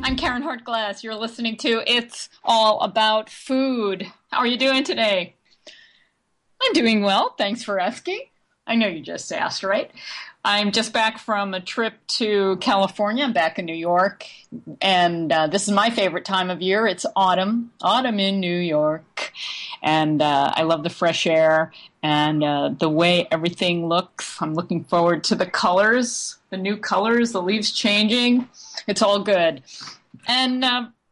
I'm Karen Hart-Glass. You're listening to It's All About Food. How are you doing today? I'm doing well. Thanks for asking. I know you just asked, right? I'm just back from a trip to California. I'm back in New York, and this is my favorite time of year. It's autumn in New York, and I love the fresh air and the way everything looks. I'm looking forward to the colors, the new colors, the leaves changing. It's all good. And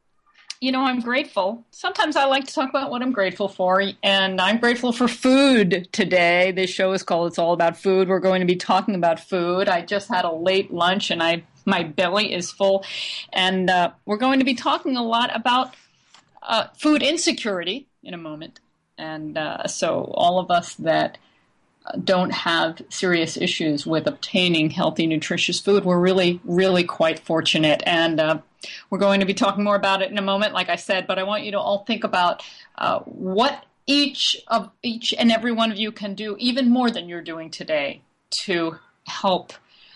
I'm grateful. Sometimes I like to talk about what I'm grateful for, and I'm grateful for food today. This show is called It's All About Food. We're going to be talking about food. I just had a late lunch, and my belly is full, and we're going to be talking a lot about food insecurity in a moment. And so all of us that don't have serious issues with obtaining healthy, nutritious food, we're really, really quite fortunate. And we're going to be talking more about it in a moment, like I said, but I want you to all think about what each and every one of you can do, even more than you're doing today, to help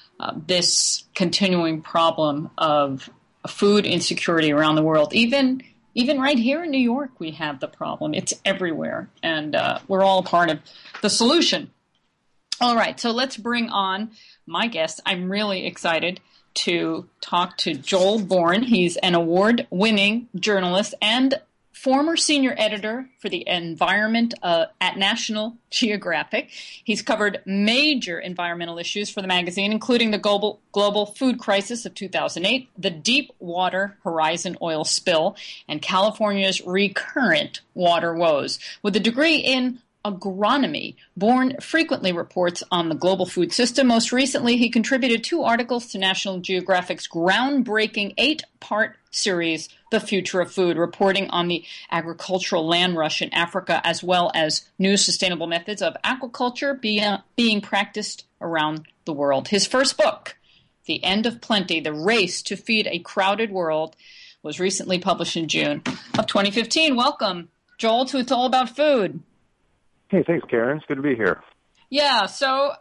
this continuing problem of food insecurity around the world. Even right here in New York, we have the problem. It's everywhere, and we're all a part of the solution. All right, so let's bring on my guest. I'm really excited to talk to Joel Bourne. He's an award-winning journalist and former senior editor for the environment at National Geographic. He's covered major environmental issues for the magazine, including the global food crisis of 2008, the Deepwater Horizon oil spill, and California's recurrent water woes. With a degree in agronomy, Bourne frequently reports on the global food system. Most recently, he contributed 2 articles to National Geographic's groundbreaking 8-part series, The Future of Food, reporting on the agricultural land rush in Africa, as well as new sustainable methods of aquaculture being practiced around the world. His first book, The End of Plenty, The Race to Feed a Crowded World, was recently published in June of 2015. Welcome, Joel, to It's All About Food. Hey, thanks, Karen. It's good to be here. Yeah, so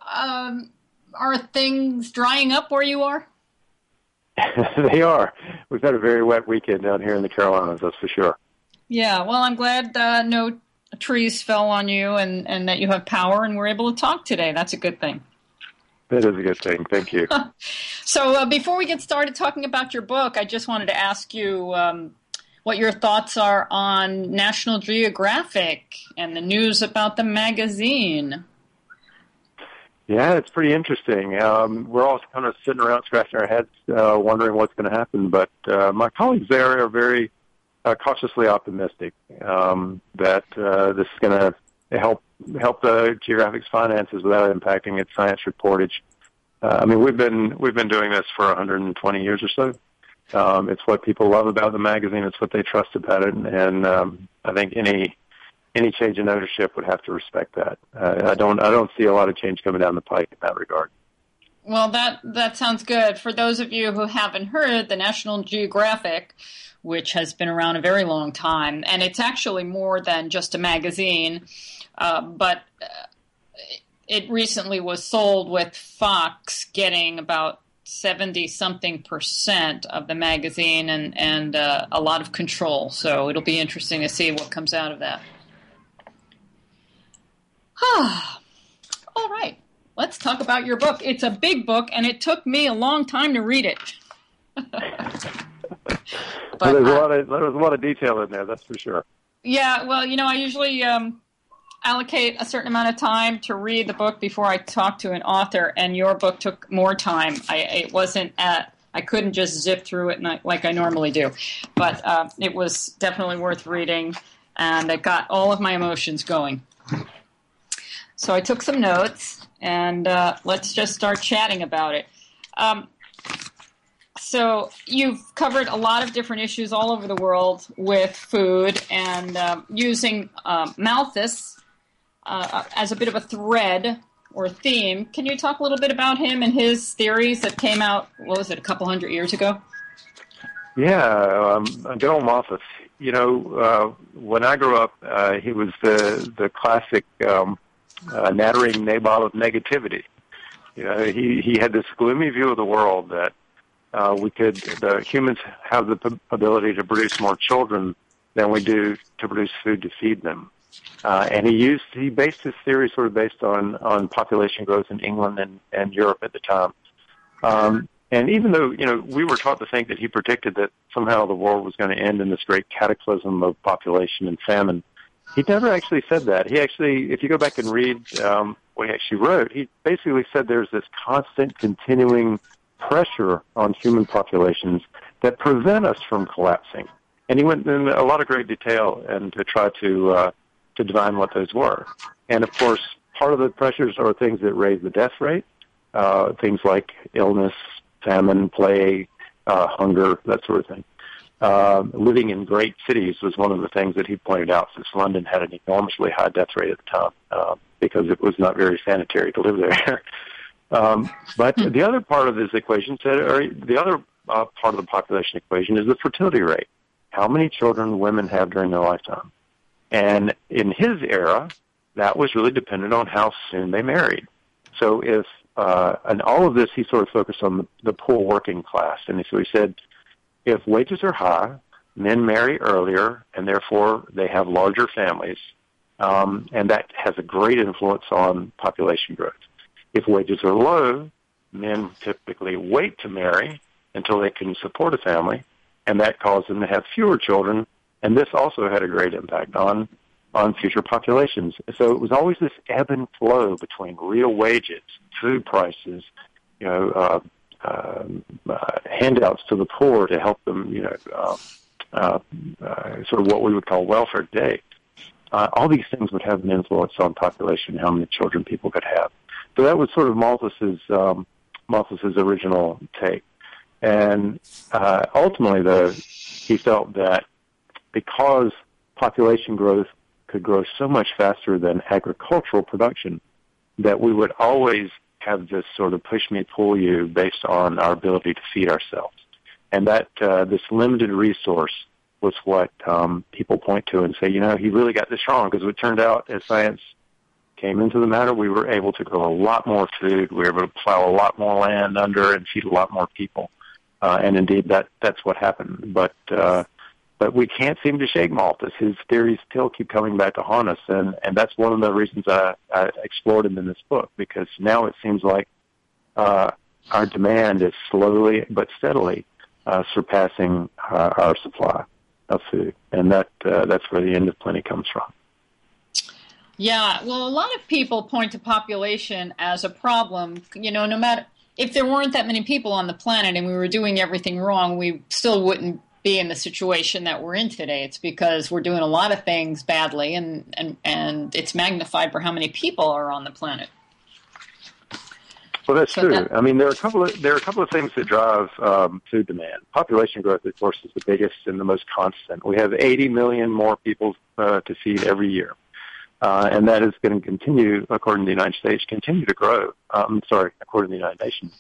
are things drying up where you are? They are. We've had a very wet weekend down here in the Carolinas, that's for sure. Yeah, well, I'm glad no trees fell on you and that you have power and we're able to talk today. That's a good thing. That is a good thing. Thank you. So before we get started talking about your book, I just wanted to ask you what your thoughts are on National Geographic and the news about the magazine. Yeah, it's pretty interesting. We're all kind of sitting around scratching our heads, wondering what's going to happen. But my colleagues there are very cautiously optimistic that this is going to help the Geographic's finances without impacting its science reportage. We've been doing this for 120 years or so. It's what people love about the magazine. It's what they trust about it, and I think any change in ownership would have to respect that. I don't see a lot of change coming down the pike in that regard. Well, that sounds good. For those of you who haven't heard, the National Geographic, which has been around a very long time, and it's actually more than just a magazine, but it recently was sold with Fox getting about 70-something% of the magazine and a lot of control. So it'll be interesting to see what comes out of that. All right. Let's talk about your book. It's a big book, and it took me a long time to read it. But there's a lot of detail in there, that's for sure. Yeah, well, I usually allocate a certain amount of time to read the book before I talk to an author, and your book took more time. I couldn't just zip through it like I normally do, but it was definitely worth reading, and it got all of my emotions going. So I took some notes, and let's just start chatting about it. So you've covered a lot of different issues all over the world with food, and using Malthus as a bit of a thread or theme. Can you talk a little bit about him and his theories that came out, a couple hundred years ago? Yeah, General Malthus. When I grew up, he was the classic nattering nabob of negativity. He had this gloomy view of the world that the humans have the ability to produce more children than we do to produce food to feed them. And he based his theory sort of based on population growth in England and Europe at the time. And even though, we were taught to think that he predicted that somehow the world was going to end in this great cataclysm of population and famine, he never actually said that. He actually, if you go back and read what he actually wrote, he basically said there's this constant, continuing pressure on human populations that prevent us from collapsing. And he went in a lot of great detail and to try to divine what those were. And of course, part of the pressures are things that raise the death rate, things like illness, famine, plague, hunger, that sort of thing. Living in great cities was one of the things that he pointed out, since London had an enormously high death rate at the time because it was not very sanitary to live there. But the other part of his equation said, or the other part of the population equation is the fertility rate. How many children women have during their lifetime? And in his era, that was really dependent on how soon they married. So and all of this, he sort of focused on the poor working class. And so he said, if wages are high, men marry earlier, and therefore they have larger families, and that has a great influence on population growth. If wages are low, men typically wait to marry until they can support a family, and that caused them to have fewer children, and this also had a great impact on future populations. So it was always this ebb and flow between real wages, food prices, handouts to the poor to help them, sort of what we would call welfare today. All these things would have an influence on population, how many children people could have. So that was sort of Malthus's original take. And ultimately, he felt that because population growth could grow so much faster than agricultural production, that we would always have this sort of push me, pull you based on our ability to feed ourselves. And that this limited resource was what people point to and say, he really got this wrong, because it turned out as science came into the matter, we were able to grow a lot more food, we were able to plow a lot more land under and feed a lot more people. And indeed, that's what happened. But we can't seem to shake Malthus. His theories still keep coming back to haunt us, and that's one of the reasons I explored him in this book, because now it seems like our demand is slowly but steadily surpassing our supply of food, and that's where the end of plenty comes from. Yeah, well, a lot of people point to population as a problem. No matter if there weren't that many people on the planet and we were doing everything wrong, we still wouldn't be in the situation that we're in today. It's because we're doing a lot of things badly, and it's magnified for how many people are on the planet. Well, that's true. I mean, there are a couple of things that drive food demand. Population growth, of course, is the biggest and the most constant. We have 80 million more people to feed every year, and that is going to continue, according to the United States, continue to grow. According to the United Nations,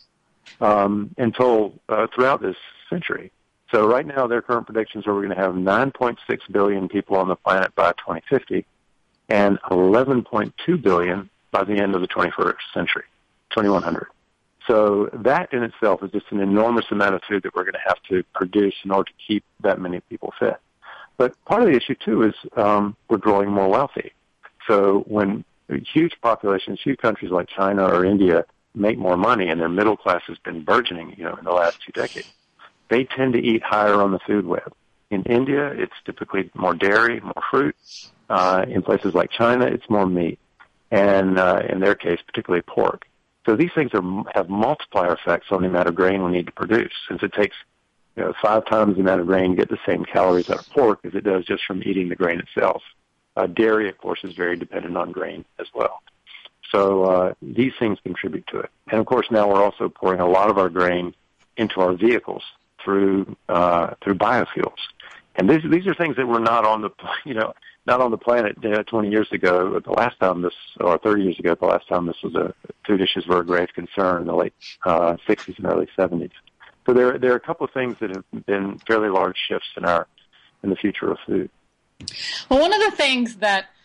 until throughout this century. So right now, their current predictions are we're going to have 9.6 billion people on the planet by 2050 and 11.2 billion by the end of the 21st century, 2100. So that in itself is just an enormous amount of food that we're going to have to produce in order to keep that many people fed. But part of the issue, too, is we're growing more wealthy. So when huge populations, huge countries like China or India make more money and their middle class has been burgeoning, in the last 2 decades, they tend to eat higher on the food web. In India, it's typically more dairy, more fruit. In places like China, it's more meat. And in their case, particularly pork. So these things have multiplier effects on the amount of grain we need to produce, since it takes 5 times the amount of grain to get the same calories out of pork as it does just from eating the grain itself. Dairy, of course, is very dependent on grain as well. So these things contribute to it. And, of course, now we're also pouring a lot of our grain into our vehicles through biofuels. And these are things that were not on the planet 20 years ago. The last time or 30 years ago, the last time food issues were a grave concern in the late 60s and early 70s. So there are a couple of things that have been fairly large shifts in the future of food. Well, one of the things that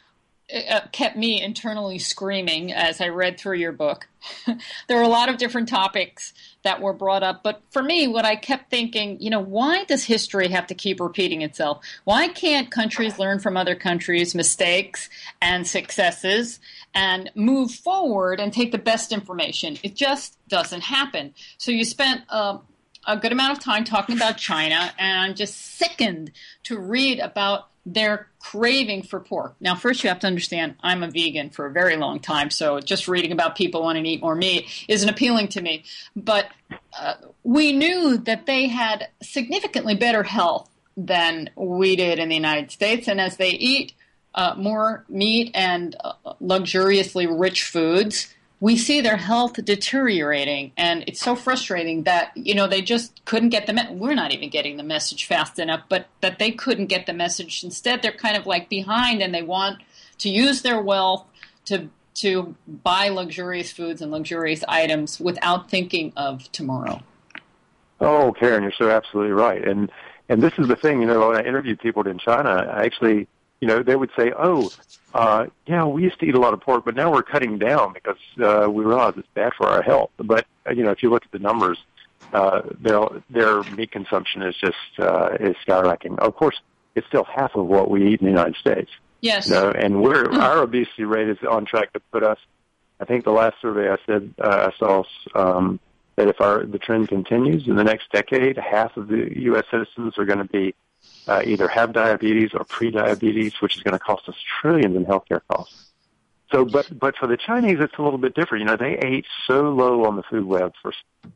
kept me internally screaming as I read through your book. There were a lot of different topics that were brought up, but for me, what I kept thinking, why does history have to keep repeating itself? Why can't countries learn from other countries' mistakes and successes and move forward and take the best information? It just doesn't happen. So you spent a good amount of time talking about China, and I'm just sickened to read about their craving for pork. Now, first you have to understand, I'm a vegan for a very long time, so just reading about people wanting to eat more meat isn't appealing to me. But we knew that they had significantly better health than we did in the United States, and as they eat more meat and luxuriously rich foods, we see their health deteriorating, and it's so frustrating that, they just couldn't get we're not even getting the message fast enough, but that they couldn't get the message. Instead, they're kind of like behind, and they want to use their wealth to buy luxurious foods and luxurious items without thinking of tomorrow. Oh, Karen, you're so absolutely right. And this is the thing, when I interviewed people in China, I actually, they would say, we used to eat a lot of pork, but now we're cutting down because we realize it's bad for our health. But, if you look at the numbers, their meat consumption is just is skyrocketing. Of course, it's still half of what we eat in the United States. Yes. And our obesity rate is on track to put us, I think the last survey I saw that if the trend continues in the next decade, half of the U.S. citizens are going to be either have diabetes or pre-diabetes, which is going to cost us trillions in healthcare costs. So, but for the Chinese, it's a little bit different. They ate so low on the food web for.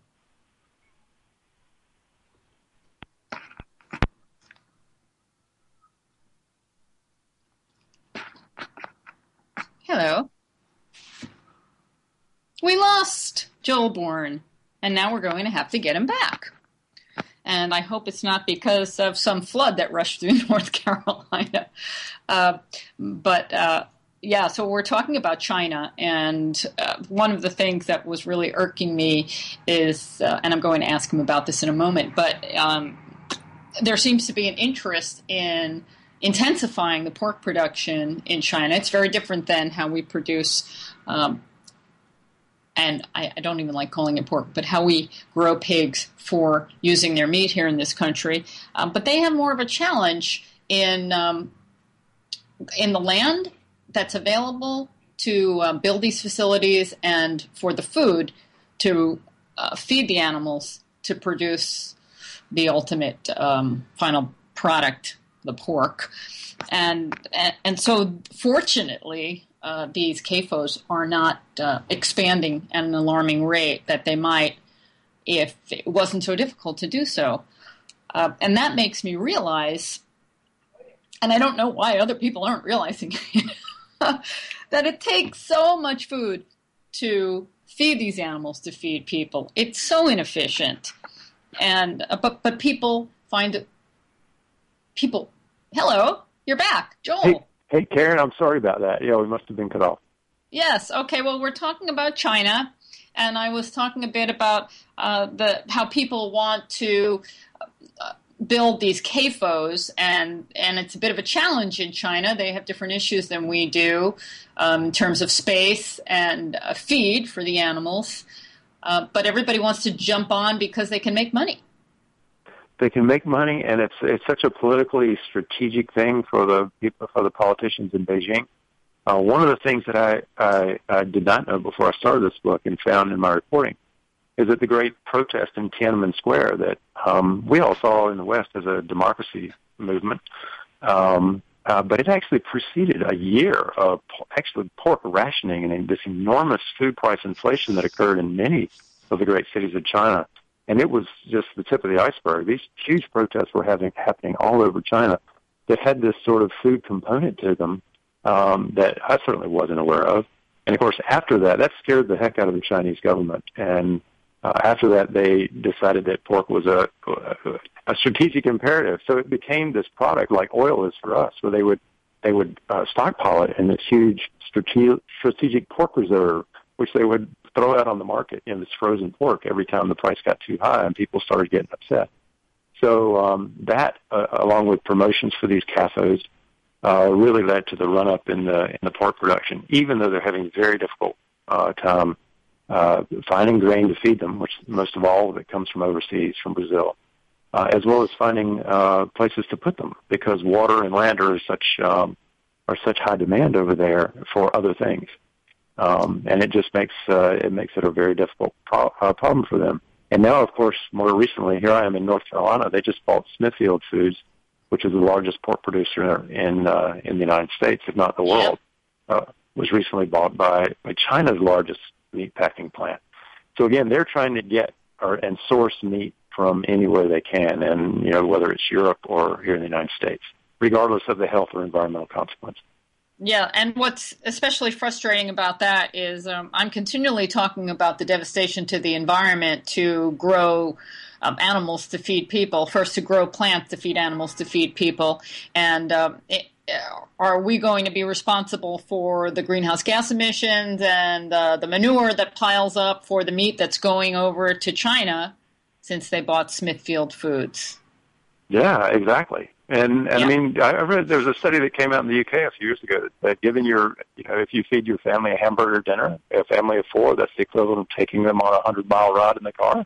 Hello. We lost Joel Bourne, and now we're going to have to get him back. And I hope it's not because of some flood that rushed through North Carolina. So we're talking about China, and one of the things that was really irking me is, and I'm going to ask him about this in a moment, but there seems to be an interest in intensifying the pork production in China. It's very different than how we produce and I don't even like calling it pork, but how we grow pigs for using their meat here in this country. But they have more of a challenge in the land that's available to build these facilities and for the food to feed the animals to produce the ultimate final product, the pork. And so fortunately, these CAFOs are not expanding at an alarming rate that they might if it wasn't so difficult to do so. And that makes me realize, and I don't know why other people aren't realizing it, that it takes so much food to feed these animals, to feed people. It's so inefficient. And but people find it. Hello, you're back, Joel. Hey, Karen, I'm sorry about that. Yeah, we must have been cut off. Yes. Okay. Well, we're talking about China, and I was talking a bit about how people want to build these CAFOs, and it's a bit of a challenge in China. They have different issues than we do in terms of space and feed for the animals, but everybody wants to jump on because they can make money. They can make money, and it's such a politically strategic thing for the politicians in Beijing. One of the things that I did not know before I started this book and found in my reporting is that the great protest in Tiananmen Square that we all saw in the West as a democracy movement, but it actually preceded a year of actually pork rationing and this enormous food price inflation that occurred in many of the great cities of China. And it was just the tip of the iceberg. These huge protests were happening all over China that had this sort of food component to them that I certainly wasn't aware of. And, of course, after that scared the heck out of the Chinese government. And after that, they decided that pork was a strategic imperative. So it became this product like oil is for us, where they would stockpile it in this huge strategic pork reserve, which they would throw out on the market, this frozen pork every time the price got too high and people started getting upset. So that, along with promotions for these CAFOs, really led to the run-up in the pork production, even though they're having very difficult time finding grain to feed them, which most of all of it comes from overseas, from Brazil, as well as finding places to put them, because water and land are such high demand over there for other things, and it just makes it a very difficult problem for them. And now, of course, more recently, here I am in North Carolina. They just bought Smithfield Foods, which is the largest pork producer in the United States, if not the world. Was recently bought by China's largest meat packing plant. So again, they're trying to get and source meat from anywhere they can, and whether it's Europe or here in the United States, regardless of the health or environmental consequences. Yeah, and what's especially frustrating about that is I'm continually talking about the devastation to the environment to grow animals to feed people, first to grow plants to feed animals to feed people, and are we going to be responsible for the greenhouse gas emissions and the manure that piles up for the meat that's going over to China since they bought Smithfield Foods? Yeah, exactly. And I mean, I read there was a study that came out in the UK a few years ago that given if you feed your family a hamburger dinner, a family of 4, that's the equivalent of taking them on a 100-mile ride in the car.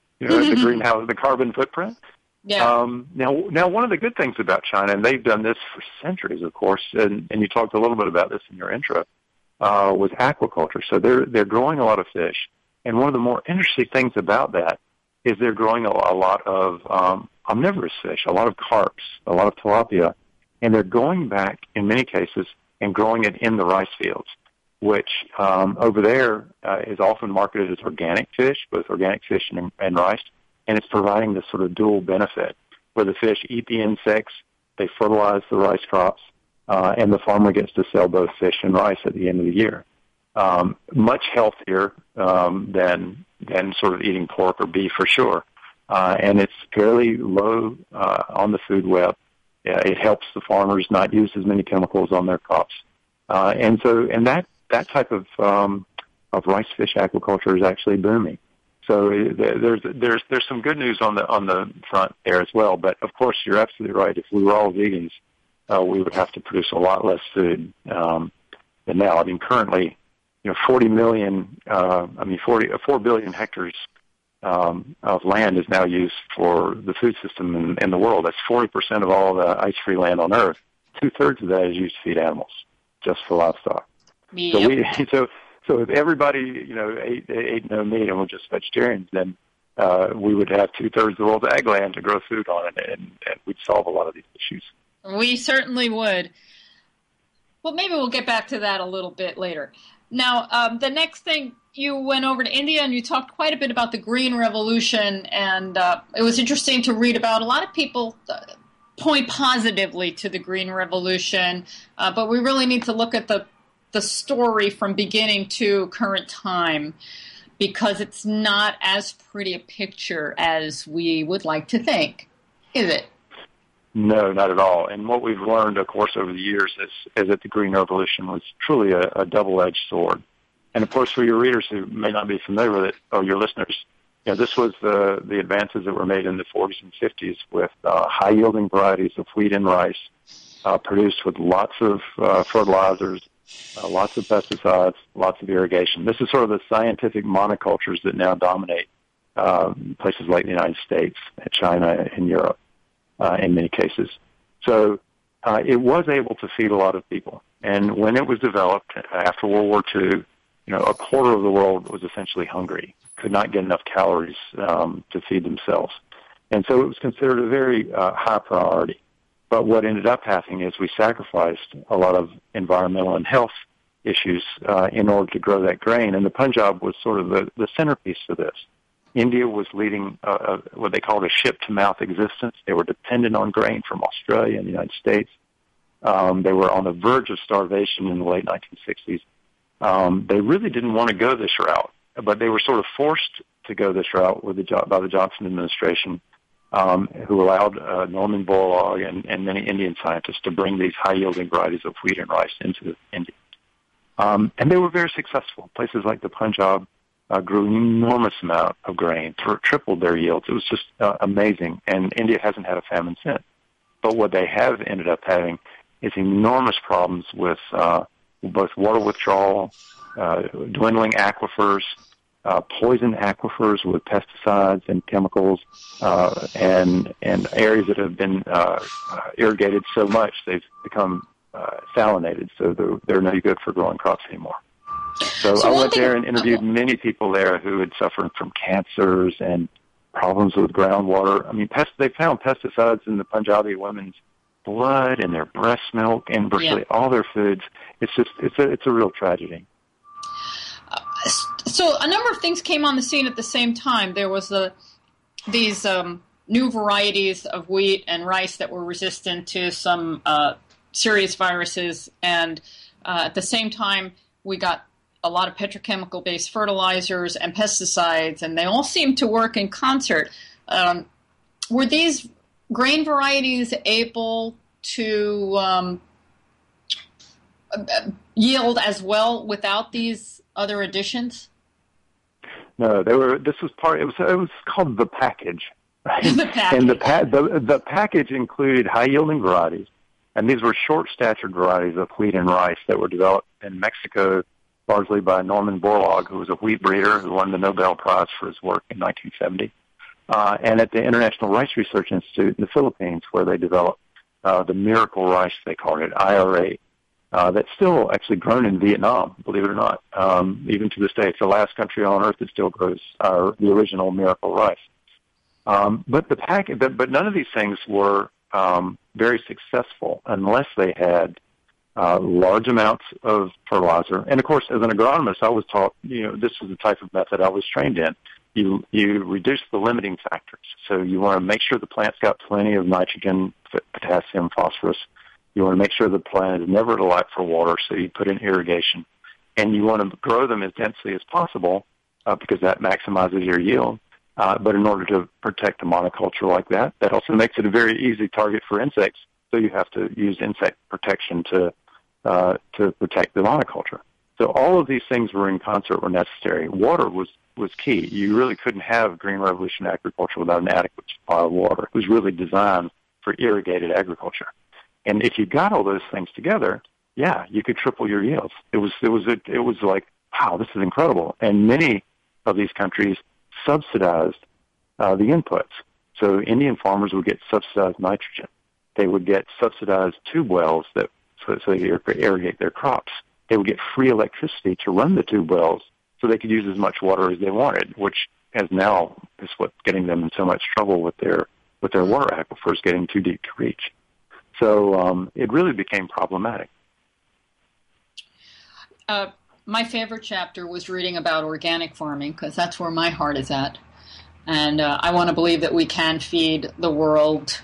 The carbon footprint. Yeah. Now, one of the good things about China, and they've done this for centuries, of course, and you talked a little bit about this in your intro, was aquaculture. So they're growing a lot of fish, and one of the more interesting things about that is they're growing a lot of omnivorous fish, a lot of carps, a lot of tilapia, and they're going back in many cases and growing it in the rice fields, which over there is often marketed as organic fish, both organic fish and rice, and it's providing this sort of dual benefit where the fish eat the insects, they fertilize the rice crops, and the farmer gets to sell both fish and rice at the end of the year. Much healthier than sort of eating pork or beef for sure. And it's fairly low on the food web. It helps the farmers not use as many chemicals on their crops. And that type of rice fish aquaculture is actually booming. So there's some good news on the front there as well. But of course, you're absolutely right. If we were all vegans, we would have to produce a lot less food than now. I mean, currently, 4 billion hectares of land is now used for the food system in the world. That's 40% of all the ice-free land on Earth. 2/3 of that is used to feed animals, just for livestock. Yep. So if everybody, ate no meat and were just vegetarians, then we would have 2/3 of the world's ag land to grow food on, and we'd solve a lot of these issues. We certainly would. Well, maybe we'll get back to that a little bit later. Now, the next thing, you went over to India and you talked quite a bit about the Green Revolution, and it was interesting to read about. A lot of people point positively to the Green Revolution, but we really need to look at the story from beginning to current time, because it's not as pretty a picture as we would like to think, is it? No, not at all. And what we've learned, of course, over the years is that the Green Revolution was truly a double-edged sword. And, of course, for your readers who may not be familiar with it, or your listeners, this was the advances that were made in the 40s and 50s with high-yielding varieties of wheat and rice produced with lots of fertilizers, lots of pesticides, lots of irrigation. This is sort of the scientific monocultures that now dominate places like the United States, China, and Europe in many cases. So it was able to feed a lot of people. And when it was developed after World War II, a quarter of the world was essentially hungry, could not get enough calories to feed themselves. And so it was considered a very high priority. But what ended up happening is we sacrificed a lot of environmental and health issues in order to grow that grain. And the Punjab was sort of the centerpiece for this. India was leading what they called a ship-to-mouth existence. They were dependent on grain from Australia and the United States. They were on the verge of starvation in the late 1960s. They really didn't want to go this route, but they were sort of forced to go this route by the Johnson administration, who allowed Norman Borlaug and many Indian scientists to bring these high-yielding varieties of wheat and rice into India. And they were very successful. Places like the Punjab grew an enormous amount of grain, tripled their yields. It was just amazing, and India hasn't had a famine since. But what they have ended up having is enormous problems with both water withdrawal, dwindling aquifers, poison aquifers with pesticides and chemicals, and areas that have been irrigated so much they've become salinated, so they're no good for growing crops anymore. So I went there and interviewed many people there who had suffered from cancers and problems with groundwater. I mean, they found pesticides in the Punjabi women's blood and their breast milk and virtually all their foods. It's a real tragedy. So a number of things came on the scene at the same time. There was these new varieties of wheat and rice that were resistant to some serious viruses, and at the same time we got a lot of petrochemical-based fertilizers and pesticides, and they all seemed to work in concert. Were these grain varieties able to yield as well without these other additions? No, they were. This was part. It was called the package. Right? The package. And the package included high-yielding varieties, and these were short-statured varieties of wheat and rice that were developed in Mexico, largely by Norman Borlaug, who was a wheat breeder who won the Nobel Prize for his work in 1970, and at the International Rice Research Institute in the Philippines, where they developed the miracle rice, they called it, IR8, that's still actually grown in Vietnam, believe it or not. Even to this day, it's the last country on earth that still grows the original miracle rice. But none of these things were very successful unless they had large amounts of fertilizer. And of course, as an agronomist, I was taught, this was the type of method I was trained in. You reduce the limiting factors. So you want to make sure the plant's got plenty of nitrogen, potassium, phosphorus. You want to make sure the plant is never to lack for water, so you put in irrigation. And you want to grow them as densely as possible because that maximizes your yield. But in order to protect a monoculture like that, that also makes it a very easy target for insects. So you have to use insect protection to protect the monoculture. So all of these things were in concert, were necessary. Water was key. You really couldn't have Green Revolution agriculture without an adequate supply of water. It was really designed for irrigated agriculture. And if you got all those things together, you could triple your yields. It was like, wow, this is incredible. And many of these countries subsidized the inputs. So Indian farmers would get subsidized nitrogen. They would get subsidized tube wells so they could irrigate their crops. They would get free electricity to run the tube wells so they could use as much water as they wanted, which is what's getting them in so much trouble with their water aquifers getting too deep to reach. So it really became problematic. My favorite chapter was reading about organic farming because that's where my heart is at. And I want to believe that we can feed the world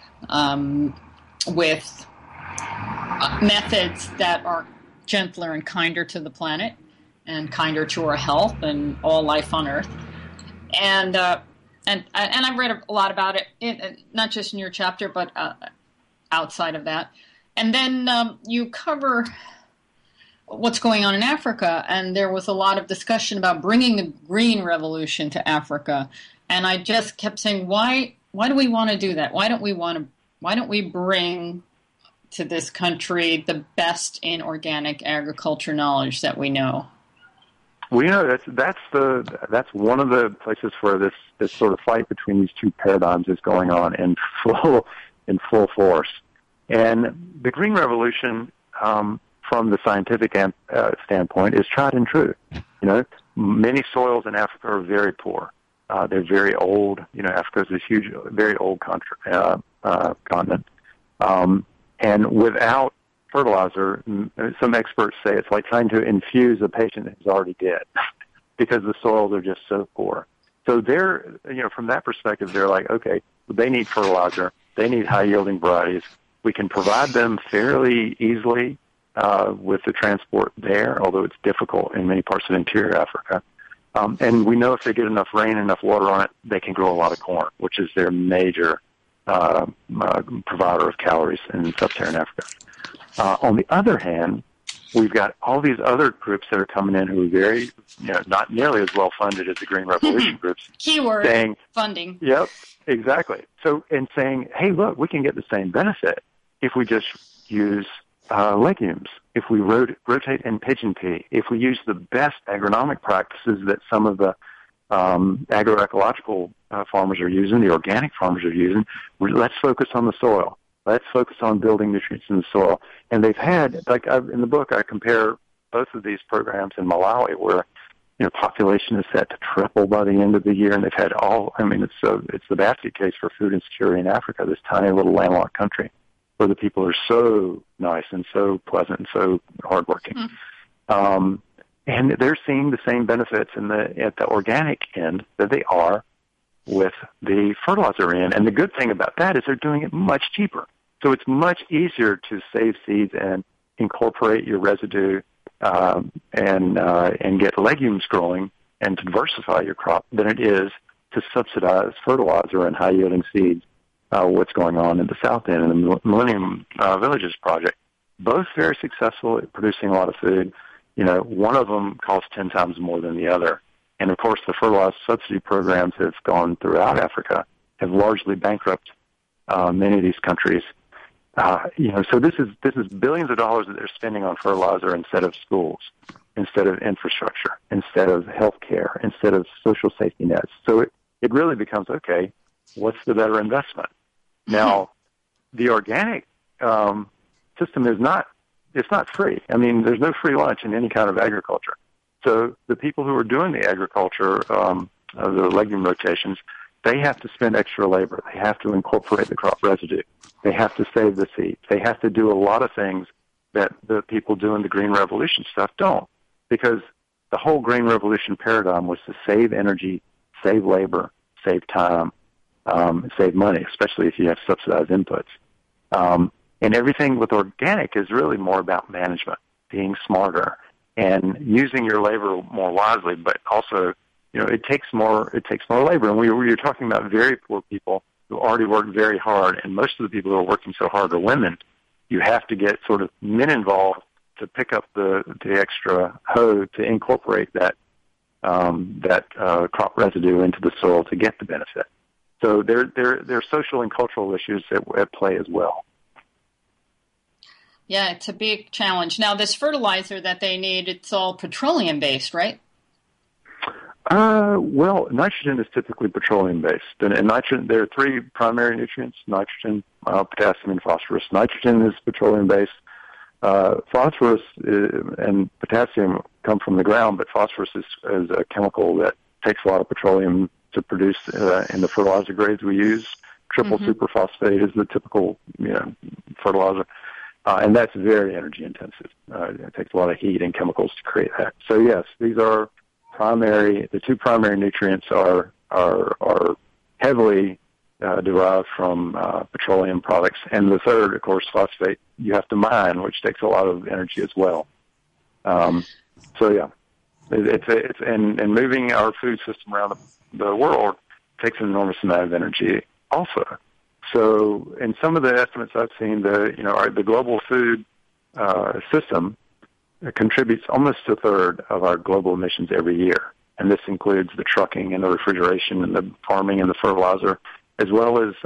with methods that are gentler and kinder to the planet and kinder to our health and all life on Earth. And I've read a lot about it, not just in your chapter, but outside of that. And then you cover what's going on in Africa, and there was a lot of discussion about bringing the Green Revolution to Africa. And I just kept saying, why do we want to do that? Why don't we bring to this country the best in organic agriculture knowledge that we know? Well, that's one of the places where this sort of fight between these two paradigms is going on in full force. And the Green Revolution, from the scientific standpoint, is tried and true. Many soils in Africa are very poor. They're very old. Africa is a huge, very old continent. And without fertilizer, some experts say it's like trying to infuse a patient who's already dead because the soils are just so poor. So they're, from that perspective, they're like, okay, they need fertilizer. They need high-yielding varieties. We can provide them fairly easily with the transport there, although it's difficult in many parts of interior Africa. And we know if they get enough rain, enough water on it, they can grow a lot of corn, which is their major provider of calories in sub-Saharan Africa. On the other hand, we've got all these other groups that are coming in who are very, not nearly as well funded as the Green Revolution groups. Keyword, saying, funding. Yep, exactly. So, and saying, hey, look, we can get the same benefit if we just use legumes, if we rotate in pigeon pea, if we use the best agronomic practices that some of the agroecological farmers are using, the organic farmers are using, let's focus on the soil. Let's focus on building nutrients in the soil. And they've had, in the book, I compare both of these programs in Malawi where, population is set to triple by the end of the year, and they've had it's the basket case for food insecurity in Africa, this tiny little landlocked country where the people are so nice and so pleasant and so hardworking. And they're seeing the same benefits at the organic end that they are with the fertilizer end. And the good thing about that is they're doing it much cheaper. So it's much easier to save seeds and incorporate your residue and get legumes growing and to diversify your crop than it is to subsidize fertilizer and high-yielding seeds, what's going on in the South End and the Millennium Villages Project. Both very successful at producing a lot of food. One of them costs 10 times more than the other. And, of course, the fertilizer subsidy programs have gone throughout Africa, have largely bankrupted many of these countries. So this is billions of dollars that they're spending on fertilizer instead of schools, instead of infrastructure, instead of health care, instead of social safety nets. So it really becomes, okay, what's the better investment? Now, the organic system it's not free. I mean, there's no free lunch in any kind of agriculture. So the people who are doing the agriculture, the legume rotations, they have to spend extra labor. They have to incorporate the crop residue. They have to save the seeds. They have to do a lot of things that the people doing the Green Revolution stuff don't, because the whole Green Revolution paradigm was to save energy, save labor, save time, save money, especially if you have subsidized inputs. And everything with organic is really more about management, being smarter, and using your labor more wisely, but also, it takes more labor. And we were talking about very poor people who already work very hard, and most of the people who are working so hard are women. You have to get sort of men involved to pick up the extra hoe to incorporate that crop residue into the soil to get the benefit. So there are social and cultural issues at play as well. Yeah, it's a big challenge. Now, this fertilizer that they need, it's all petroleum-based, right? Well, nitrogen is typically petroleum-based. And nitrogen, there are three primary nutrients: nitrogen, potassium, and phosphorus. Nitrogen is petroleum-based. Phosphorus and potassium come from the ground, but phosphorus is a chemical that takes a lot of petroleum to produce in the fertilizer grades we use. Triple superphosphate is the typical fertilizer. And that's very energy intensive. It takes a lot of heat and chemicals to create that. So yes, these are the two primary nutrients are heavily derived from petroleum products. And the third, of course, phosphate, you have to mine, which takes a lot of energy as well. So yeah, and moving our food system around the world takes an enormous amount of energy also. So in some of the estimates I've seen, the global food system contributes almost a third of our global emissions every year. And this includes the trucking and the refrigeration and the farming and the fertilizer, as well as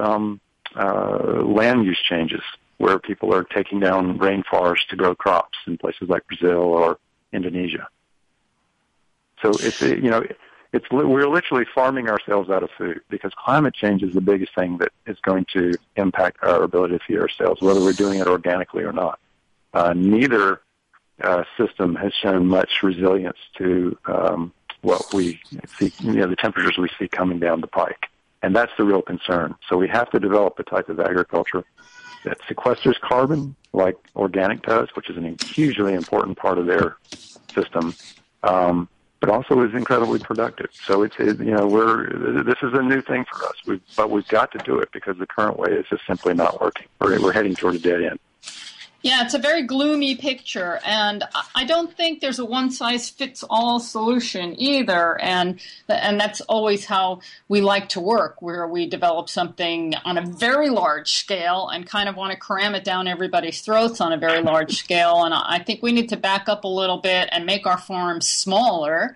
land use changes where people are taking down rainforests to grow crops in places like Brazil or Indonesia. So we're literally farming ourselves out of food, because climate change is the biggest thing that is going to impact our ability to feed ourselves, whether we're doing it organically or not. Neither system has shown much resilience to what we see, the temperatures we see coming down the pike. And that's the real concern. So we have to develop a type of agriculture that sequesters carbon like organic does, which is a hugely important part of their system, but also is incredibly productive. So this is a new thing for us, but we've got to do it because the current way is just simply not working. We're heading toward a dead end. Yeah, it's a very gloomy picture, and I don't think there's a one-size-fits-all solution either, and that's always how we like to work, where we develop something on a very large scale and kind of want to cram it down everybody's throats on a very large scale, and I think we need to back up a little bit and make our farms smaller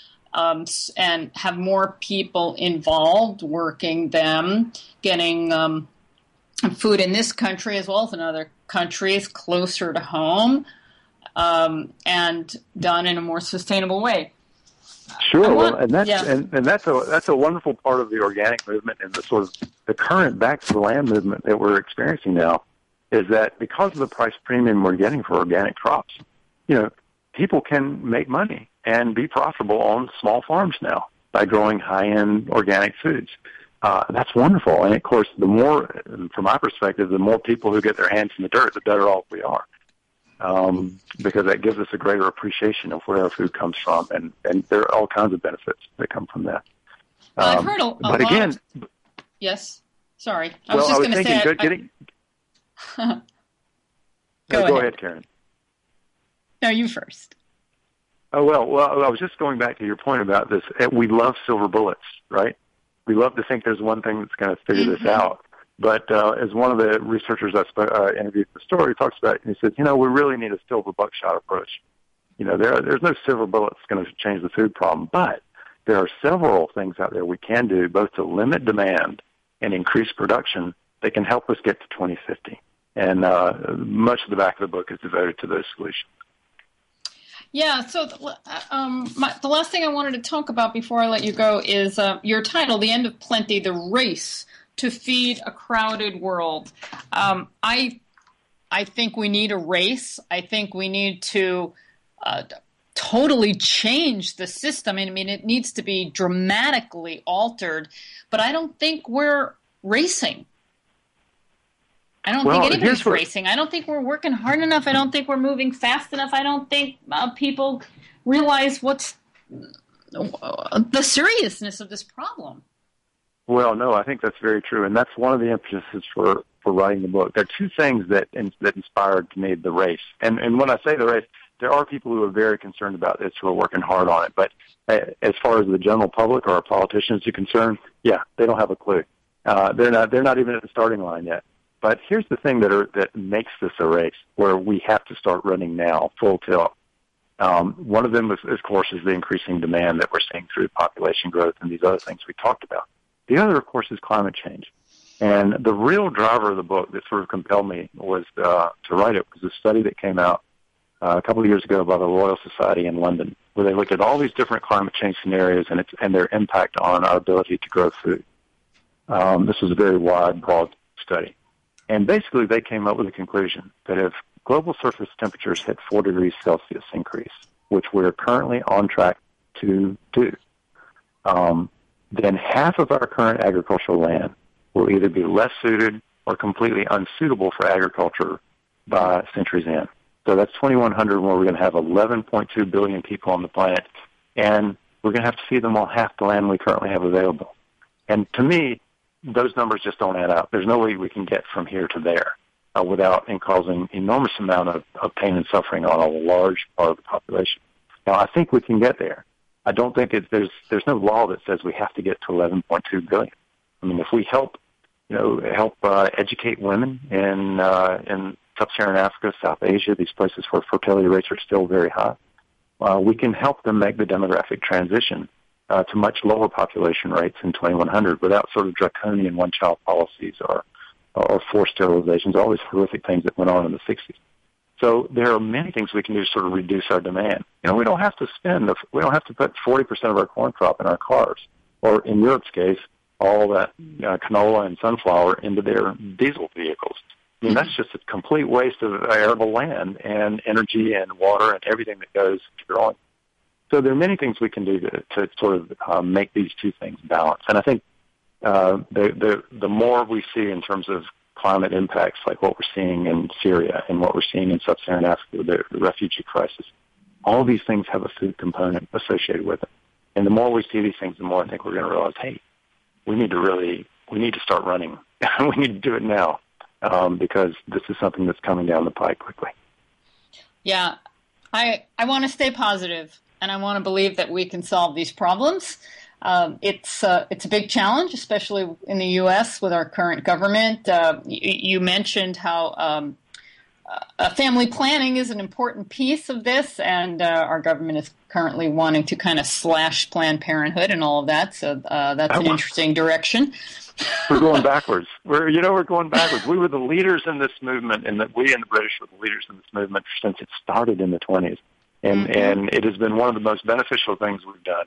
and have more people involved working them, getting food in this country as well as in other countries closer to home, and done in a more sustainable way. Sure, and that's a wonderful part of the organic movement and the sort of the current back to the land movement that we're experiencing now, is that because of the price premium we're getting for organic crops, people can make money and be profitable on small farms now by growing high-end organic foods. That's wonderful, and of course, the more, from my perspective, the more people who get their hands in the dirt, the better off we are. Because that gives us a greater appreciation of where our food comes from, and there are all kinds of benefits that come from that. I've heard a lot. Again, yes. Sorry, I was just going to say. Go ahead, Karen. No, you first. Oh well, I was just going back to your point about this. We love silver bullets, right? We love to think there's one thing that's going to figure this out. But as one of the researchers I interviewed for the story talks about, he says, we really need a silver buckshot approach. There's no silver bullet that's going to change the food problem, but there are several things out there we can do both to limit demand and increase production that can help us get to 2050. And much of the back of the book is devoted to those solutions. Yeah, so the last thing I wanted to talk about before I let you go is your title, The End of Plenty, The Race to Feed a Crowded World. I think we need a race. I think we need to totally change the system. I mean, it needs to be dramatically altered, but I don't think we're racing. I don't think anybody's racing. I don't think we're working hard enough. I don't think we're moving fast enough. I don't think people realize what's the seriousness of this problem. Well, no, I think that's very true, and that's one of the emphases for writing the book. There are two things that inspired me the race, and when I say the race, there are people who are very concerned about this who are working hard on it. But as far as the general public or our politicians are concerned, yeah, they don't have a clue. They're not even at the starting line yet. But here's the thing that makes this a race where we have to start running now, full tilt. One of them, of course, is the increasing demand that we're seeing through population growth and these other things we talked about. The other, of course, is climate change. And the real driver of the book that sort of compelled me was to write it was a study that came out a couple of years ago by the Royal Society in London, where they looked at all these different climate change scenarios and their impact on our ability to grow food. This was a very wide, broad study. And basically they came up with a conclusion that if global surface temperatures hit 4 degrees Celsius increase, which we're currently on track to do, then half of our current agricultural land will either be less suited or completely unsuitable for agriculture by century's end. So that's 2100, where we're going to have 11.2 billion people on the planet, and we're going to have to feed them all half the land we currently have available. And to me, those numbers just don't add up. There's no way we can get from here to there without causing enormous amount of pain and suffering on a large part of the population. Now, I think we can get there. I don't think there's no law that says we have to get to 11.2 billion. I mean, if we help educate women in sub-Saharan Africa, South Asia, these places where fertility rates are still very high, we can help them make the demographic transition to much lower population rates in 2100 without sort of draconian one-child policies or forced sterilizations, all these horrific things that went on in the 60s. So there are many things we can do to sort of reduce our demand. We don't have to put 40% of our corn crop in our cars, or in Europe's case, all that canola and sunflower into their diesel vehicles. I mean, that's just a complete waste of arable land and energy and water and everything that goes to growing. So there are many things we can do to sort of make these two things balance. And I think the more we see in terms of climate impacts, like what we're seeing in Syria and what we're seeing in sub-Saharan Africa, the refugee crisis, all these things have a food component associated with it. And the more we see these things, the more I think we're going to realize, hey, we need to start running. We need to do it now because this is something that's coming down the pike quickly. Yeah, I want to stay positive, and I want to believe that we can solve these problems. It's a big challenge, especially in the U.S. with our current government. You mentioned how family planning is an important piece of this, and our government is currently wanting to kind of slash Planned Parenthood and all of that. So that's an interesting direction. We're going backwards. We're going backwards. We were the leaders in this movement, and that we and the British were the leaders in this movement since it started in the 20s, and it has been one of the most beneficial things we've done.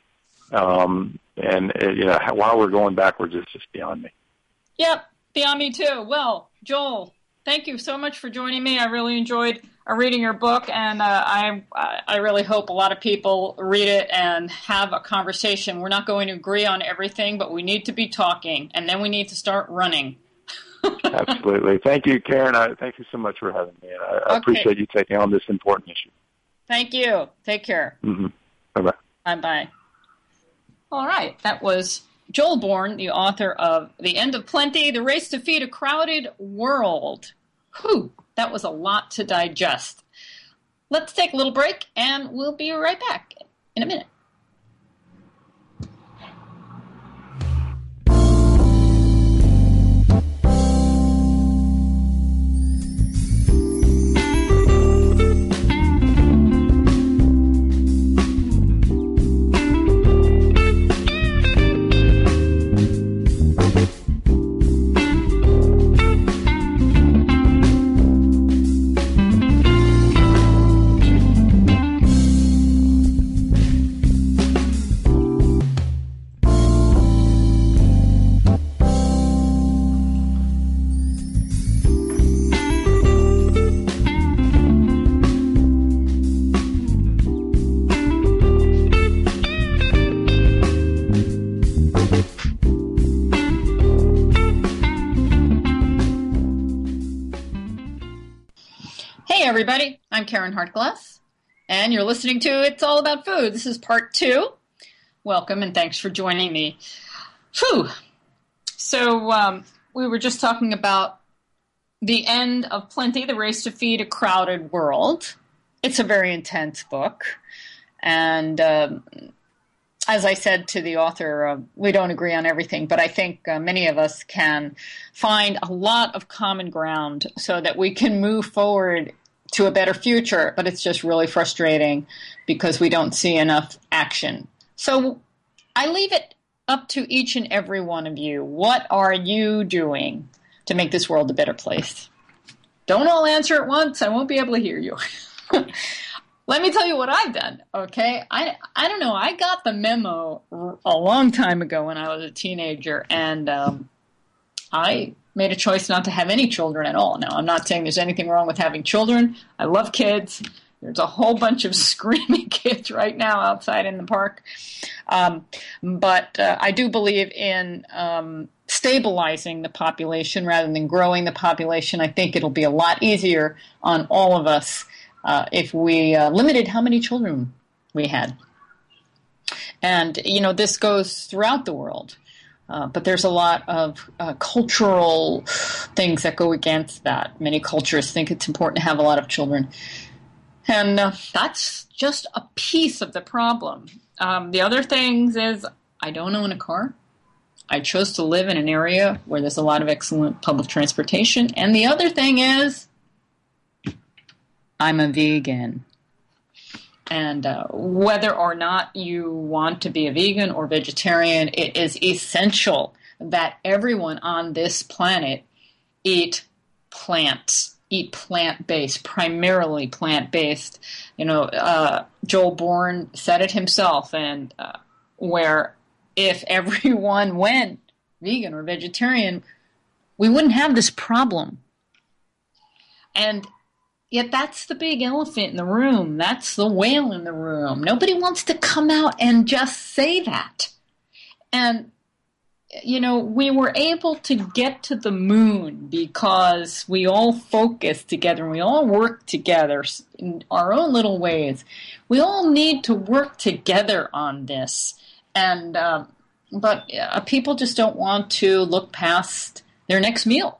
Why we're going backwards is just beyond me. Yep, beyond me too. Well, Joel, thank you so much for joining me. I really enjoyed reading your book, and I really hope a lot of people read it and have a conversation. We're not going to agree on everything, but we need to be talking, and then we need to start running. Absolutely. Thank you, Karen. Thank you so much for having me. I appreciate you taking on this important issue. Thank you. Take care. Mm-hmm. Bye-bye. Bye-bye. All right. That was Joel Bourne, the author of The End of Plenty, The Race to Feed a Crowded World. Whew, that was a lot to digest. Let's take a little break, and we'll be right back in a minute. Everybody, I'm Karen Hartglass, and you're listening to It's All About Food. This is part 2. Welcome, and thanks for joining me. Phew. So we were just talking about The End of Plenty, The Race to Feed a Crowded World. It's a very intense book, and as I said to the author, we don't agree on everything, but I think many of us can find a lot of common ground so that we can move forward to a better future, but it's just really frustrating because we don't see enough action. So I leave it up to each and every one of you. What are you doing to make this world a better place? Don't all answer at once. I won't be able to hear you. Let me tell you what I've done, okay? I don't know. I got the memo a long time ago when I was a teenager, and I made a choice not to have any children at all. Now, I'm not saying there's anything wrong with having children. I love kids. There's a whole bunch of screaming kids right now outside in the park. But I do believe in stabilizing the population rather than growing the population. I think it'll be a lot easier on all of us if we limited how many children we had. And, this goes throughout the world. But there's a lot of cultural things that go against that. Many cultures think it's important to have a lot of children. And that's just a piece of the problem. The other things is I don't own a car. I chose to live in an area where there's a lot of excellent public transportation. And the other thing is I'm a vegan. And whether or not you want to be a vegan or vegetarian, it is essential that everyone on this planet eat plants, eat plant-based, primarily plant-based. Joel Bourne said it himself, and where if everyone went vegan or vegetarian, we wouldn't have this problem. And yet that's the big elephant in the room. That's the whale in the room. Nobody wants to come out and just say that. And, we were able to get to the moon because we all focused together and we all worked together in our own little ways. We all need to work together on this. And but people just don't want to look past their next meal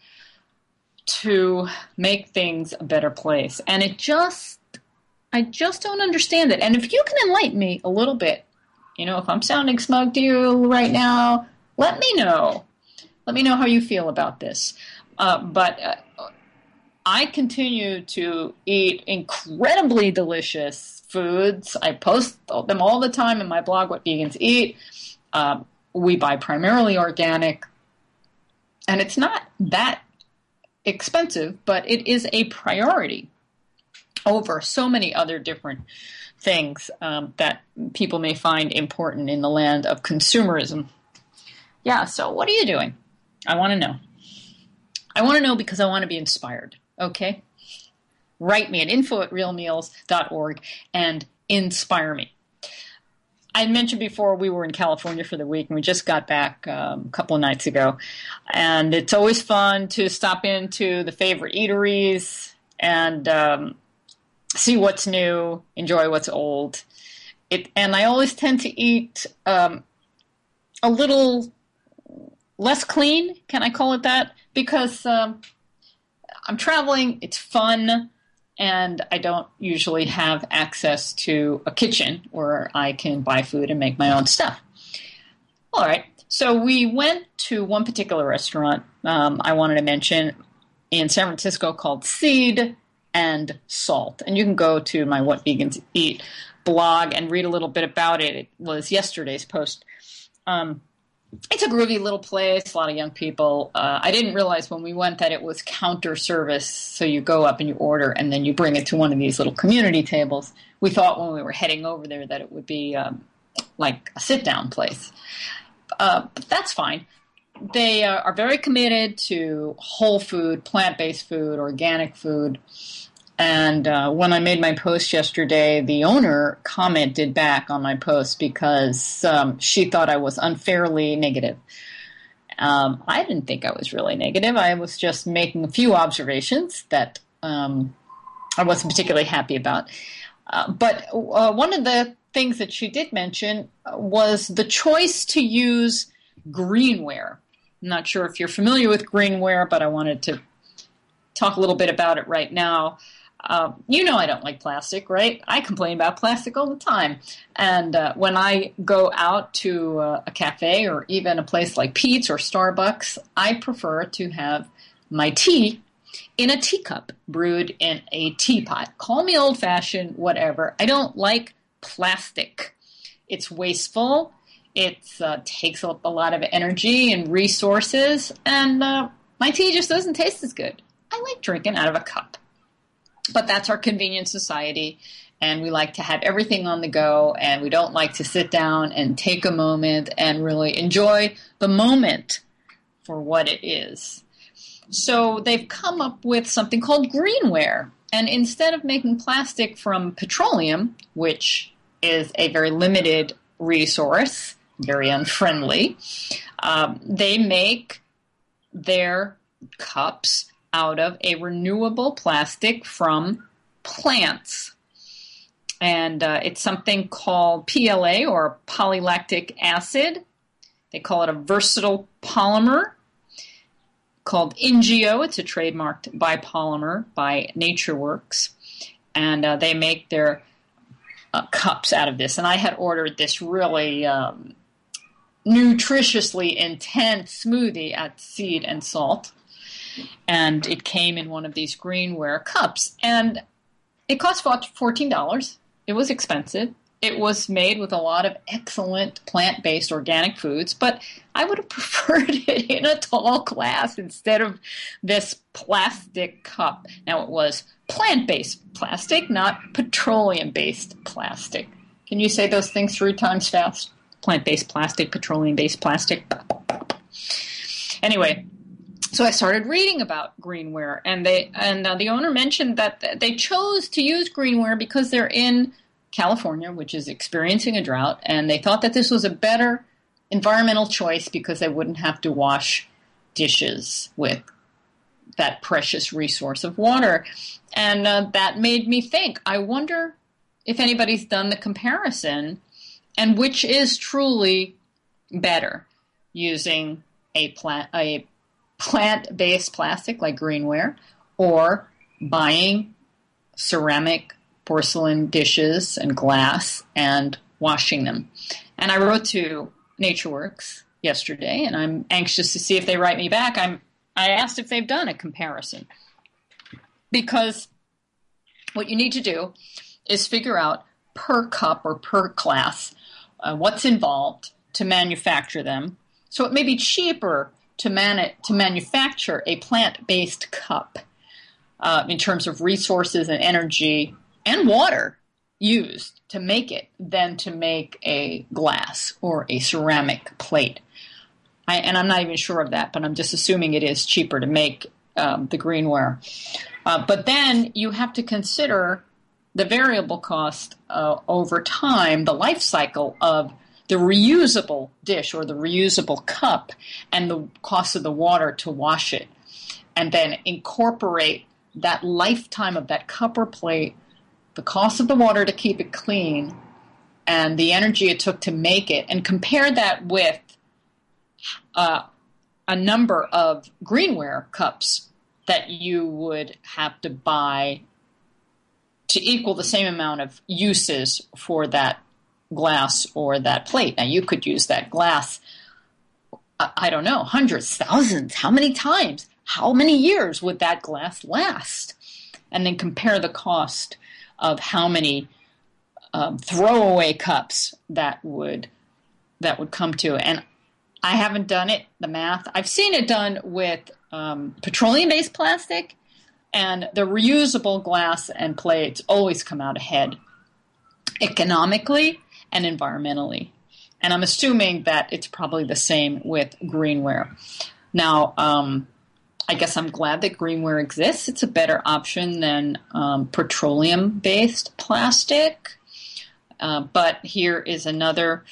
to make things a better place. And I just don't understand it. And if you can enlighten me a little bit, if I'm sounding smug to you right now, let me know. Let me know how you feel about this. But I continue to eat incredibly delicious foods. I post them all the time in my blog, What Vegans Eat. We buy primarily organic, and it's not that expensive, but it is a priority over so many other different things that people may find important in the land of consumerism. Yeah, so what are you doing? I want to know. I want to know because I want to be inspired, okay? Write me at info@realmeals.org and inspire me. I mentioned before we were in California for the week, and we just got back a couple of nights ago. And it's always fun to stop into the favorite eateries and see what's new, enjoy what's old. And I always tend to eat a little less clean, can I call it that? Because I'm traveling, it's fun, and I don't usually have access to a kitchen where I can buy food and make my own stuff. All right, so we went to one particular restaurant I wanted to mention in San Francisco called Seed and Salt. And you can go to my What Vegans Eat blog and read a little bit about it. It was yesterday's post. It's a groovy little place, a lot of young people. I didn't realize when we went that it was counter service, so you go up and you order, and then you bring it to one of these little community tables. We thought when we were heading over there that it would be like a sit-down place. But that's fine. They are very committed to whole food, plant-based food, organic food. And when I made my post yesterday, the owner commented back on my post because she thought I was unfairly negative. I didn't think I was really negative. I was just making a few observations that I wasn't particularly happy about. But one of the things that she did mention was the choice to use greenware. I'm not sure if you're familiar with greenware, but I wanted to talk a little bit about it right now. You know I don't like plastic, right? I complain about plastic all the time. And when I go out to a cafe or even a place like Pete's or Starbucks, I prefer to have my tea in a teacup, brewed in a teapot. Call me old-fashioned, whatever. I don't like plastic. It's wasteful. It takes up a lot of energy and resources, and my tea just doesn't taste as good. I like drinking out of a cup. But that's our convenient society, and we like to have everything on the go, and we don't like to sit down and take a moment and really enjoy the moment for what it is. So they've come up with something called greenware, and instead of making plastic from petroleum, which is a very limited resource, very unfriendly, they make their cups out of a renewable plastic from plants. And it's something called PLA, or polylactic acid. They call it a versatile polymer called Ingeo. It's a trademarked biopolymer by NatureWorks. And they make their cups out of this. And I had ordered this really nutritiously intense smoothie at Seed and Salt. And it came in one of these greenware cups. And it cost $14. It was expensive. It was made with a lot of excellent plant-based organic foods, but I would have preferred it in a tall glass instead of this plastic cup. Now, it was plant-based plastic, not petroleum-based plastic. Can you say those things 3 times fast? Plant-based plastic, petroleum-based plastic. Anyway, so I started reading about greenware, and the owner mentioned that they chose to use greenware because they're in California, which is experiencing a drought, and they thought that this was a better environmental choice because they wouldn't have to wash dishes with that precious resource of water. And that made me think, I wonder if anybody's done the comparison and which is truly better, using a plant-based plastic like greenware or buying ceramic porcelain dishes and glass and washing them. And I wrote to NatureWorks yesterday, and I'm anxious to see if they write me back. I asked if they've done a comparison. because what you need to do is figure out per cup or per glass what's involved to manufacture them. So it may be cheaper to manufacture a plant-based cup in terms of resources and energy and water used to make it than to make a glass or a ceramic plate. And I'm not even sure of that, but I'm just assuming it is cheaper to make the greenware. But then you have to consider the variable cost over time, the life cycle of the reusable dish or the reusable cup and the cost of the water to wash it, and then incorporate that lifetime of that cup or plate, the cost of the water to keep it clean, and the energy it took to make it, and compare that with a number of greenware cups that you would have to buy to equal the same amount of uses for that glass or that plate. Now, you could use that glass, I don't know, hundreds, thousands, how many times? How many years would that glass last? And then compare the cost of how many throwaway cups that would come to. And I haven't done it, the math. I've seen it done with petroleum-based plastic, and the reusable glass and plates always come out ahead economically and environmentally. And I'm assuming that it's probably the same with greenware. Now, I guess I'm glad that greenware exists. It's a better option than petroleum-based plastic. But here is another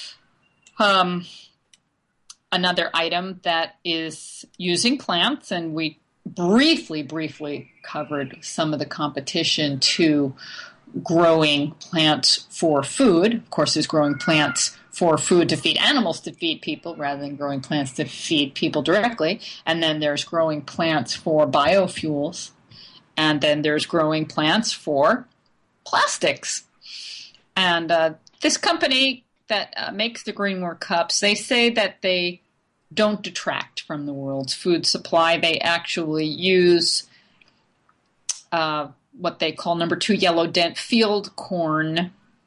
item that is using plants, and we briefly covered some of the competition to growing plants for food. Of course, there's growing plants for food to feed animals to feed people rather than growing plants to feed people directly. And then there's growing plants for biofuels. And then there's growing plants for plastics. And this company that makes the greenware cups, they say that they don't detract from the world's food supply. They actually use what they call number 2 yellow dent field corn,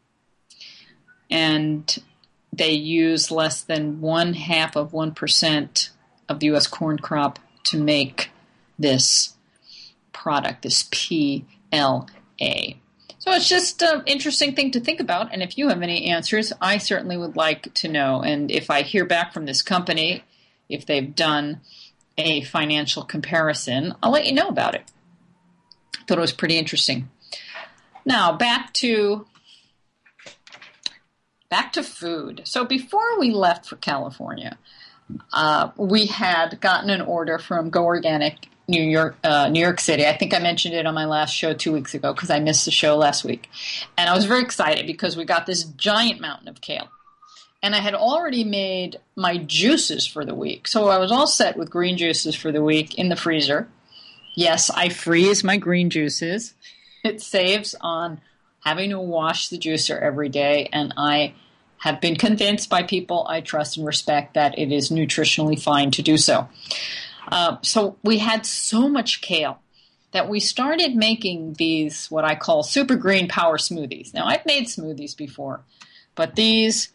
and they use less than 0.5% of the U.S. corn crop to make this product, this PLA. So it's just an interesting thing to think about, and if you have any answers, I certainly would like to know. And if I hear back from this company, if they've done a financial comparison, I'll let you know about it. Thought it was pretty interesting. Now, back to food. So before we left for California, we had gotten an order from Go Organic New York City. I think I mentioned it on my last show 2 weeks ago because I missed the show last week. And I was very excited because we got this giant mountain of kale. And I had already made my juices for the week. So I was all set with green juices for the week in the freezer. Yes, I freeze my green juices. It saves on having to wash the juicer every day. And I have been convinced by people I trust and respect that it is nutritionally fine to do so. So we had so much kale that we started making these, what I call super green power smoothies. Now, I've made smoothies before, but these,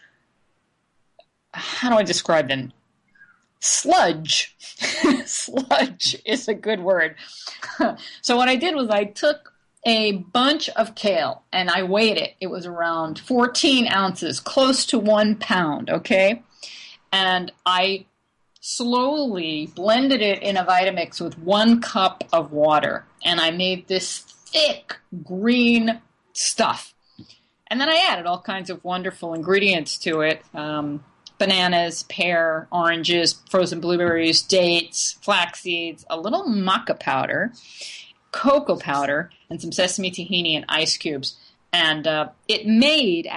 how do I describe them? Sludge. Sludge is a good word. So what I did was I took a bunch of kale and I weighed it. It was around 14 ounces, close to 1 pound, okay? And I slowly blended it in a Vitamix with 1 cup of water. And I made this thick green stuff. And then I added all kinds of wonderful ingredients to it. Bananas, pear, oranges, frozen blueberries, dates, flax seeds, a little maca powder, cocoa powder, and some sesame tahini and ice cubes. And it made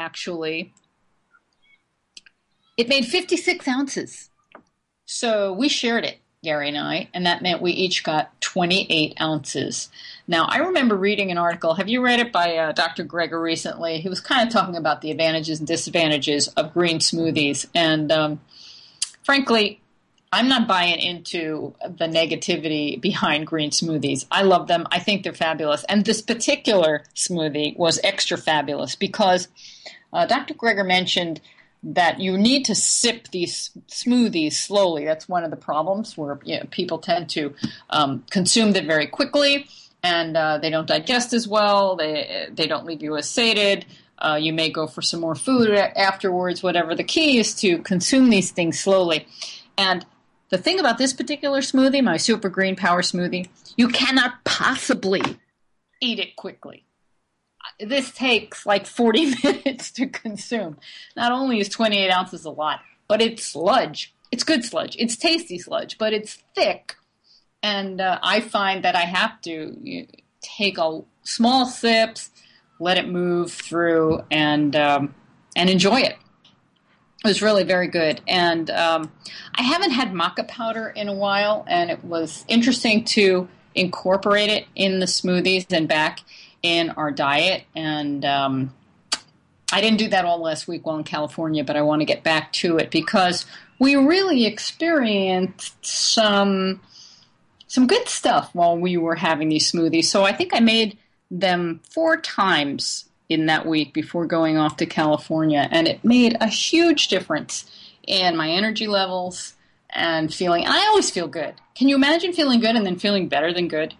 56 ounces. So we shared it, Gary and I, and that meant we each got 28 ounces. Now, I remember reading an article. Have you read it by Dr. Greger recently? He was kind of talking about the advantages and disadvantages of green smoothies. And frankly, I'm not buying into the negativity behind green smoothies. I love them. I think they're fabulous. And this particular smoothie was extra fabulous because Dr. Greger mentioned that you need to sip these smoothies slowly. That's one of the problems where people tend to consume them very quickly, and they don't digest as well. They don't leave you as sated. You may go for some more food afterwards, whatever. The key is to consume these things slowly. And the thing about this particular smoothie, my Super Green Power smoothie, you cannot possibly eat it quickly. This takes like 40 minutes to consume. Not only is 28 ounces a lot, but it's sludge. It's good sludge. It's tasty sludge, but it's thick. And I find that I have to take a small sips, let it move through, and enjoy it. It was really very good. And I haven't had maca powder in a while, and it was interesting to incorporate it in the smoothies and back in our diet. And I didn't do that all last week while in California, but I want to get back to it because we really experienced some good stuff while we were having these smoothies. So I think I made them 4 times in that week before going off to California, and it made a huge difference in my energy levels and feeling. And I always feel good. Can you imagine feeling good and then feeling better than good?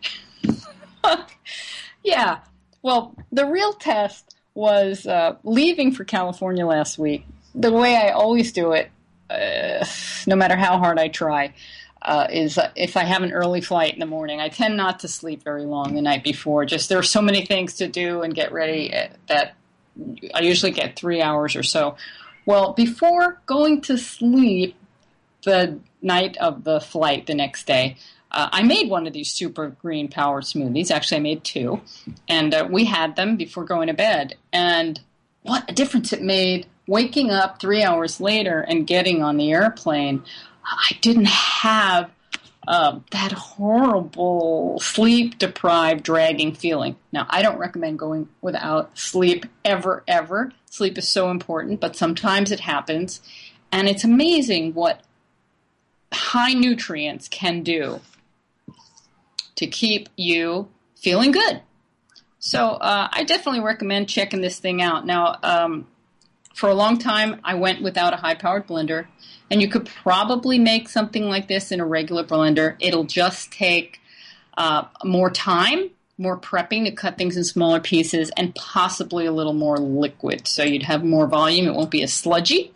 Yeah. Well, the real test was leaving for California last week. The way I always do it, no matter how hard I try, is if I have an early flight in the morning, I tend not to sleep very long the night before. Just there are so many things to do and get ready that I usually get 3 hours or so. Well, before going to sleep the night of the flight the next day, I made one of these Super Green Power smoothies. Actually, I made 2, and we had them before going to bed. And what a difference it made waking up 3 hours later and getting on the airplane. I didn't have that horrible sleep-deprived, dragging feeling. Now, I don't recommend going without sleep ever, ever. Sleep is so important, but sometimes it happens. And it's amazing what high nutrients can do to keep you feeling good. So I definitely recommend checking this thing out. Now, for a long time, I went without a high-powered blender. And you could probably make something like this in a regular blender. It'll just take more time, more prepping to cut things in smaller pieces, and possibly a little more liquid. So you'd have more volume. It won't be as sludgy,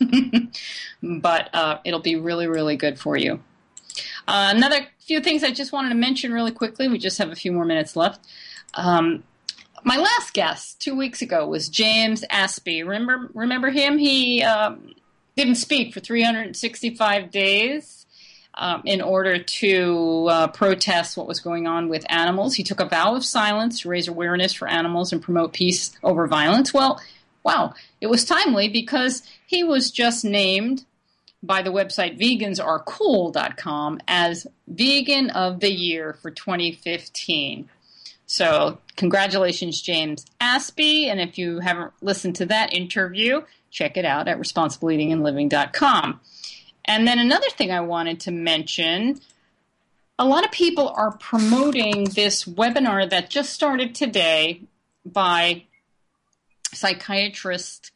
but it'll be really, really good for you. Another few things I just wanted to mention really quickly. We just have a few more minutes left. My last guest 2 weeks ago was James Aspey. Remember him? He didn't speak for 365 days in order to protest what was going on with animals. He took a vow of silence to raise awareness for animals and promote peace over violence. Well, wow, it was timely because he was just named by the website vegansarecool.com as Vegan of the Year for 2015. So congratulations, James Aspey. And if you haven't listened to that interview, check it out at responsibleeatingandliving.com. And then another thing I wanted to mention, a lot of people are promoting this webinar that just started today by psychiatrist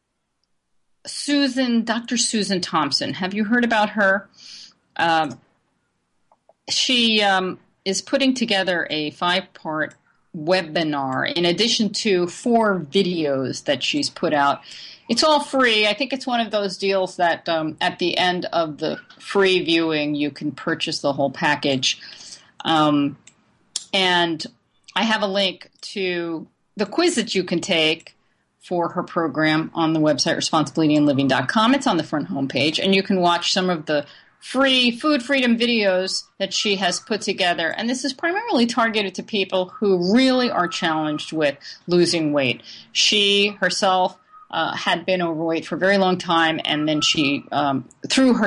Dr. Susan Thompson. Have you heard about her? She is putting together a 5-part webinar in addition to 4 videos that she's put out. It's all free. I think it's one of those deals that at the end of the free viewing, you can purchase the whole package. And I have a link to the quiz that you can take for her program on the website responsibleeatingandliving.com. It's on the front homepage, and you can watch some of the free food freedom videos that she has put together. And this is primarily targeted to people who really are challenged with losing weight. She herself had been overweight for a very long time, and then she, through her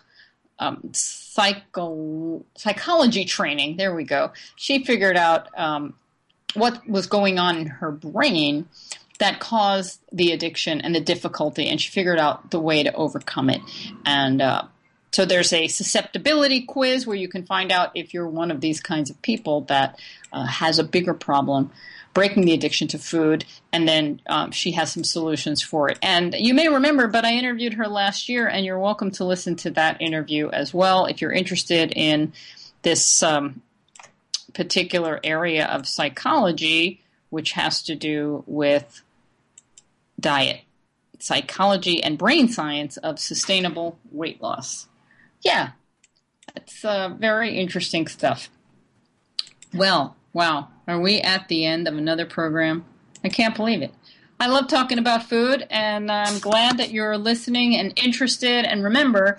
psychology training, there we go, she figured out what was going on in her brain that caused the addiction and the difficulty, and she figured out the way to overcome it. And So there's a susceptibility quiz where you can find out if you're one of these kinds of people that has a bigger problem breaking the addiction to food, and then she has some solutions for it. And you may remember, but I interviewed her last year, and you're welcome to listen to that interview as well if you're interested in this particular area of psychology, which has to do with diet, psychology, and brain science of sustainable weight loss. Yeah, it's very interesting stuff. Well, wow, are we at the end of another program? I can't believe it. I love talking about food, and I'm glad that you're listening and interested. And remember,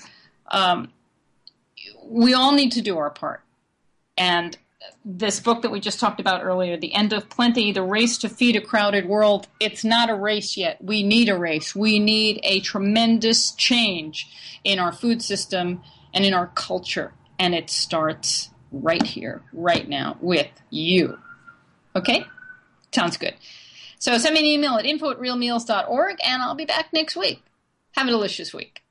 we all need to do our part. And this book that we just talked about earlier, The End of Plenty, The Race to Feed a Crowded World, it's not a race yet. We need a race. We need a tremendous change in our food system and in our culture. And it starts right here, right now, with you. Okay? Sounds good. So send me an email at info@realmeals.org, and I'll be back next week. Have a delicious week.